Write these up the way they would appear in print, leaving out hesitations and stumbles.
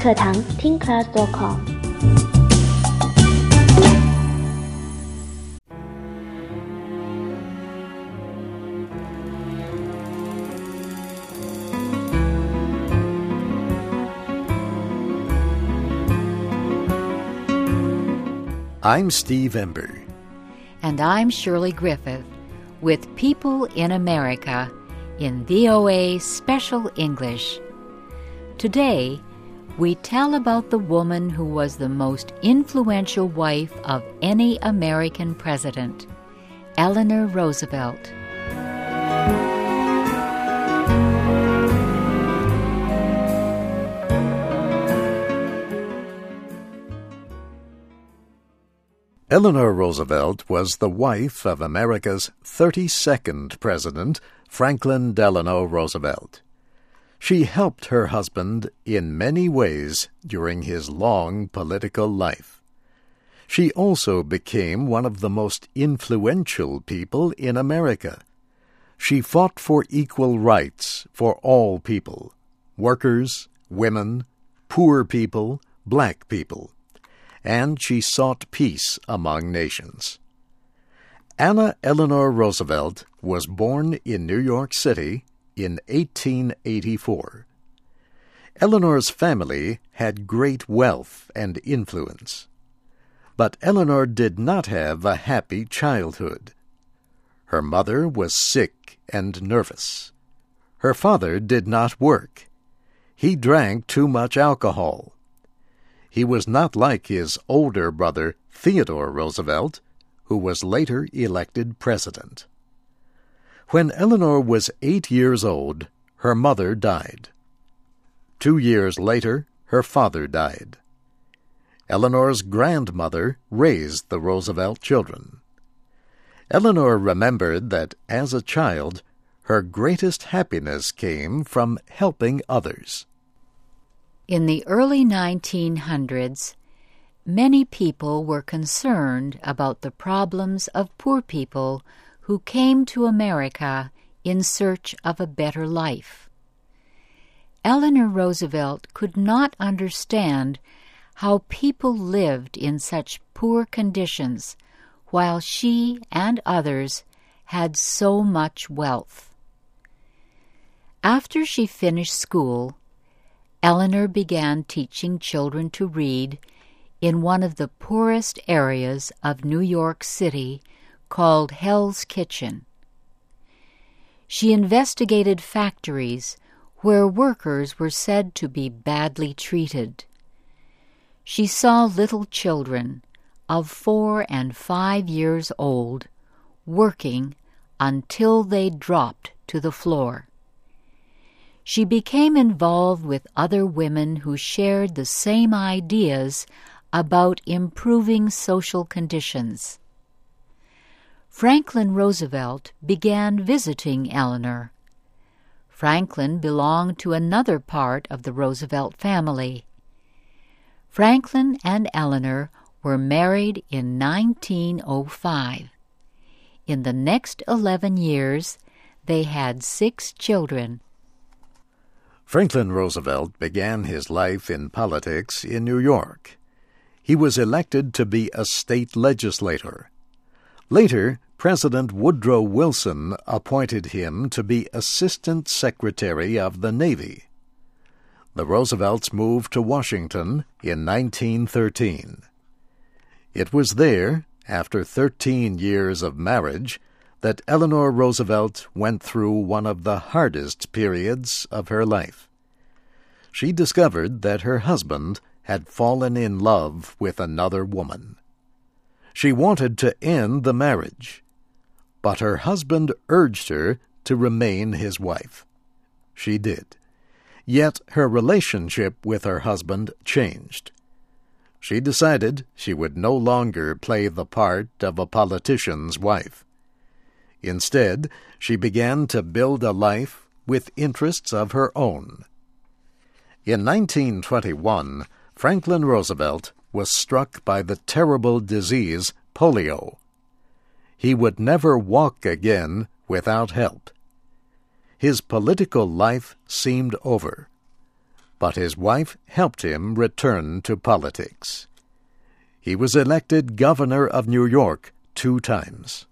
课堂听 class.com。 I'm Steve Ember. And I'm Shirley Griffith with People in America in VOA Special English. Today, we tell about the woman who was the most influential wife of any American president, Eleanor Roosevelt. Eleanor Roosevelt was the wife of America's 32nd president, Franklin Delano Roosevelt. She helped her husband in many ways during his long political life. She also became one of the most influential people in America. She fought for equal rights for all people, workers, women, poor people, black people. And she sought peace among nations. Anna Eleanor Roosevelt was born in New York City in 1884. Eleanor's family had great wealth and influence. But Eleanor did not have a happy childhood. Her mother was sick and nervous. Her father did not work. He drank too much alcohol. He was not like his older brother, Theodore Roosevelt, who was later elected president. When Eleanor was 8 years old, her mother died. 2 years later, her father died. Eleanor's grandmother raised the Roosevelt children. Eleanor remembered that, as a child, her greatest happiness came from helping others. In the early 1900s, many people were concerned about the problems of poor people who came to America in search of a better life. Eleanor Roosevelt could not understand how people lived in such poor conditions while she and others had so much wealth. After she finished school, Eleanor began teaching children to read in one of the poorest areas of New York City called Hell's Kitchen. She investigated factories where workers were said to be badly treated. She saw little children of 4 and 5 years old working until they dropped to the floor. She became involved with other women who shared the same ideas about improving social conditions. Franklin Roosevelt began visiting Eleanor. Franklin belonged to another part of the Roosevelt family. Franklin and Eleanor were married in 1905. In the next 11 years, they had 6 children. Franklin Roosevelt began his life in politics in New York. He was elected to be a state legislator. Later, President Woodrow Wilson appointed him to be Assistant Secretary of the Navy. The Roosevelts moved to Washington in 1913. It was there, after 13 years of marriage, that Eleanor Roosevelt went through one of the hardest periods of her life. She discovered that her husband had fallen in love with another woman. She wanted to end the marriage, but her husband urged her to remain his wife. She did. Yet her relationship with her husband changed. She decided she would no longer play the part of a politician's wife. Instead, she began to build a life with interests of her own. In 1921, Franklin Roosevelt was struck by the terrible disease polio. He would never walk again without help. His political life seemed over. but his wife helped him return to politics. He was elected governor of New York 2 times.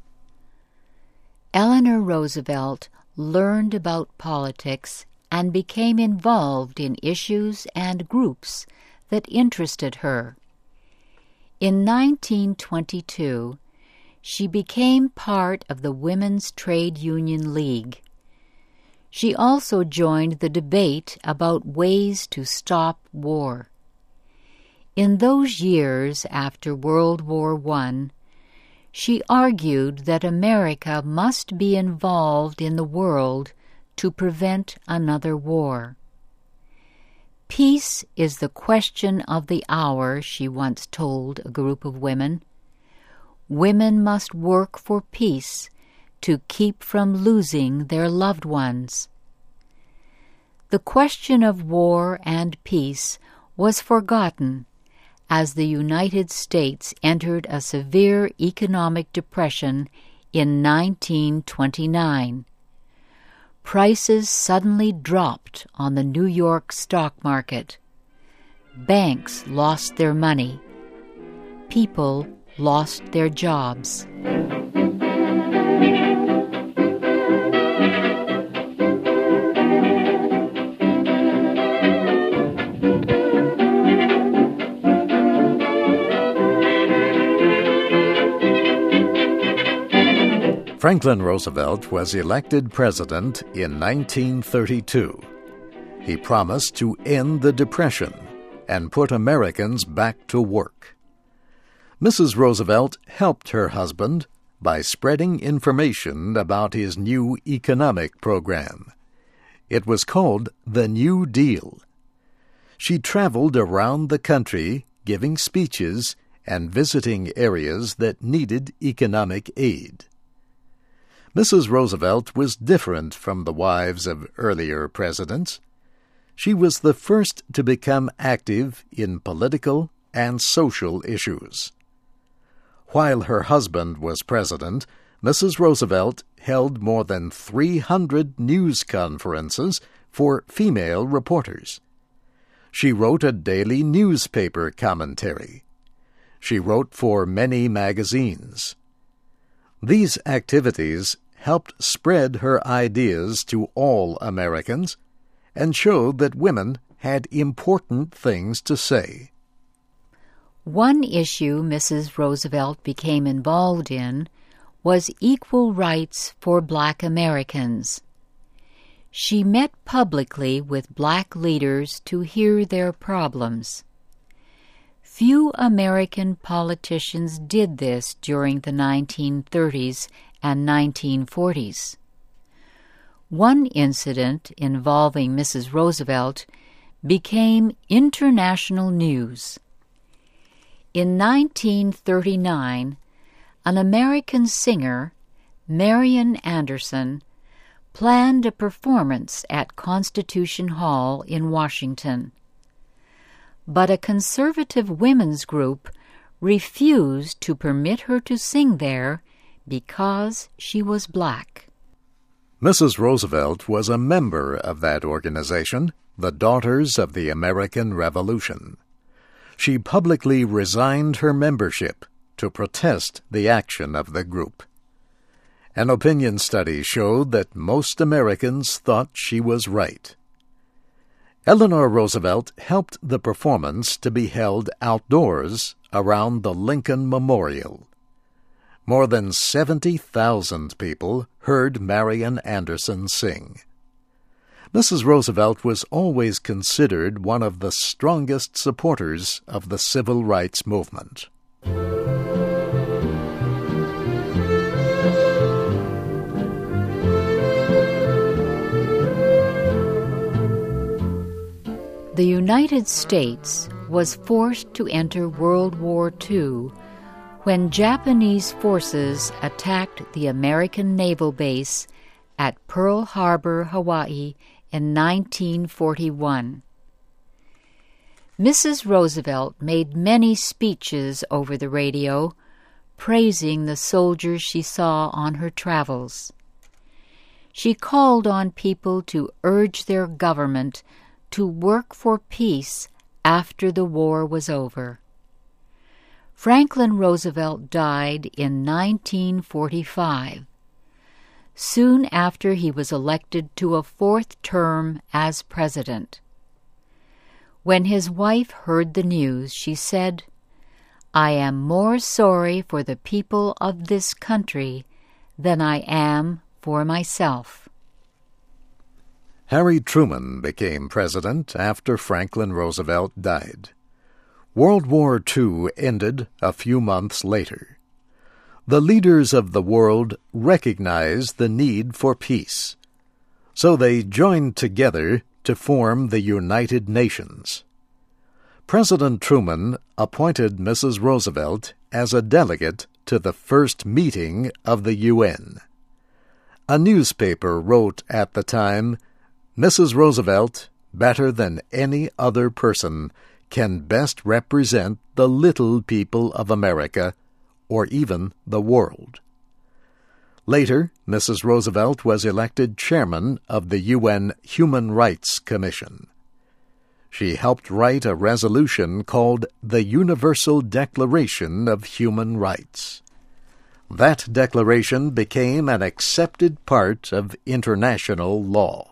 Eleanor Roosevelt learned about politics and became involved in issues and groups that interested her. In 1922, she became part of the Women's Trade Union League. She also joined the debate about ways to stop war. In those years after World War I, she argued that America must be involved in the world to prevent another war. Peace is the question of the hour, she once told a group of women. Women must work for peace to keep from losing their loved ones. The question of war and peace was forgotten as the United States entered a severe economic depression in 1929. Prices suddenly dropped on the New York stock market. Banks lost their money. People lost their jobs. Franklin Roosevelt was elected president in 1932. He promised to end the Depression and put Americans back to work. Mrs. Roosevelt helped her husband by spreading information about his new economic program. It was called the New Deal. She traveled around the country giving speeches and visiting areas that needed economic aid. Mrs. Roosevelt was different from the wives of earlier presidents. She was the first to become active in political and social issues. While her husband was president, Mrs. Roosevelt held more than 300 news conferences for female reporters. She wrote a daily newspaper commentary. She wrote for many magazines. These activities helped spread her ideas to all Americans and showed that women had important things to say. One issue Mrs. Roosevelt became involved in was equal rights for Black Americans. She met publicly with Black leaders to hear their problems. Few American politicians did this during the 1930s and 1940s. One incident involving Mrs. Roosevelt became international news. In 1939, an American singer, Marian Anderson, planned a performance at Constitution Hall in Washington. But a conservative women's group refused to permit her to sing there because she was Black. Mrs. Roosevelt was a member of that organization, the Daughters of the American Revolution. She publicly resigned her membership to protest the action of the group. An opinion study showed that most Americans thought she was right. Eleanor Roosevelt helped the performance to be held outdoors around the Lincoln Memorial. More than 70,000 people heard Marian Anderson sing. Mrs. Roosevelt was always considered one of the strongest supporters of the civil rights movement. The United States was forced to enter World War II when Japanese forces attacked the American naval base at Pearl Harbor, Hawaii, in 1941. Mrs. Roosevelt made many speeches over the radio, praising the soldiers she saw on her travels. She called on people to urge their government to work for peace after the war was over. Franklin Roosevelt died in 1945, soon after he was elected to a fourth term as president. When his wife heard the news, she said, "I am more sorry for the people of this country than I am for myself." Harry Truman became president after Franklin Roosevelt died. World War II ended a few months later. The leaders of the world recognized the need for peace, so they joined together to form the United Nations. President Truman appointed Mrs. Roosevelt as a delegate to the first meeting of the UN. A newspaper wrote at the time, "Mrs. Roosevelt, better than any other person, can best represent the little people of America, or even the world." Later, Mrs. Roosevelt was elected chairman of the UN Human Rights Commission. She helped write a resolution called the Universal Declaration of Human Rights. That declaration became an accepted part of international law.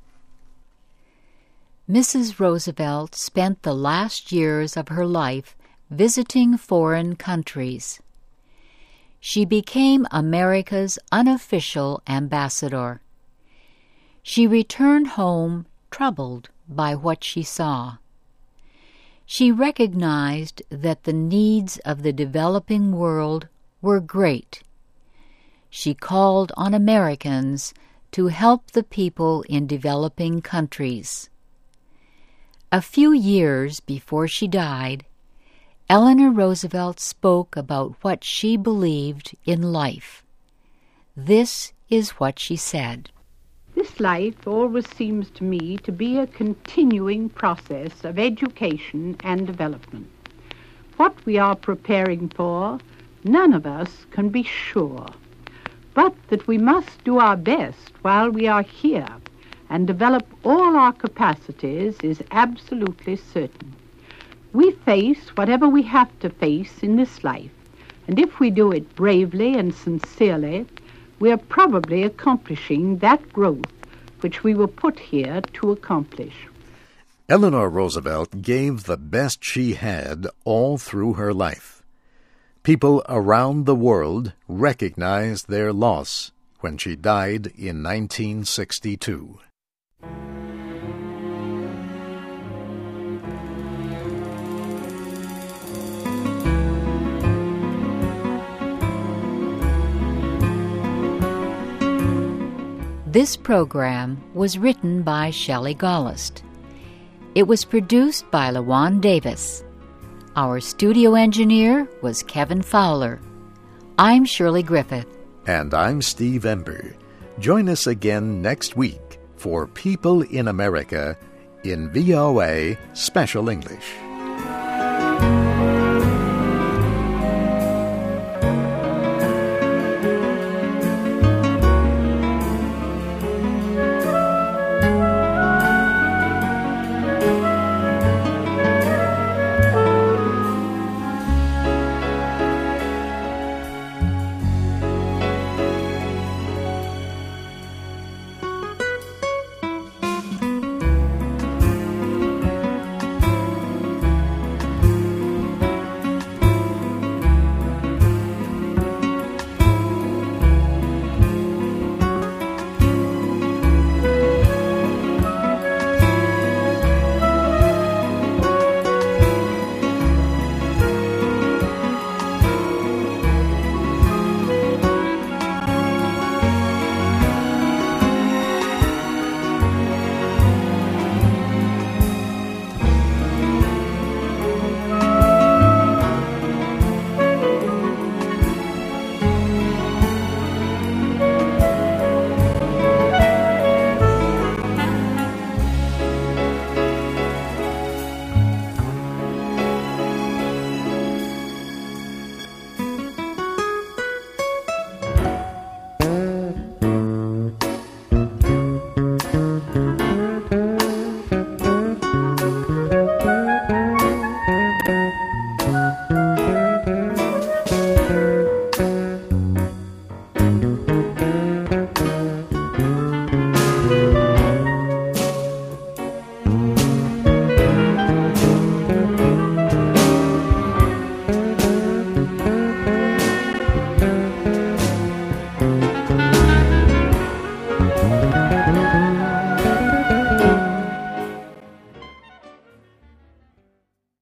Mrs. Roosevelt spent the last years of her life visiting foreign countries. She became America's unofficial ambassador. She returned home troubled by what she saw. She recognized that the needs of the developing world were great. She called on Americans to help the people in developing countries. A few years before she died, Eleanor Roosevelt spoke about what she believed in life. This is what she said. "This life always seems to me to be a continuing process of education and development. What we are preparing for, none of us can be sure, but that we must do our best while we are here and develop all our capacities is absolutely certain. We face whatever we have to face in this life, and if we do it bravely and sincerely, we are probably accomplishing that growth which we were put here to accomplish." Eleanor Roosevelt gave the best she had all through her life. People around the world recognized their loss when she died in 1962. This program was written by Shelley Gollust. It was produced by LaJuan Davis. Our studio engineer was Kevin Fowler. I'm Shirley Griffith. And I'm Steve Ember. Join us again next week for People in America in VOA Special English.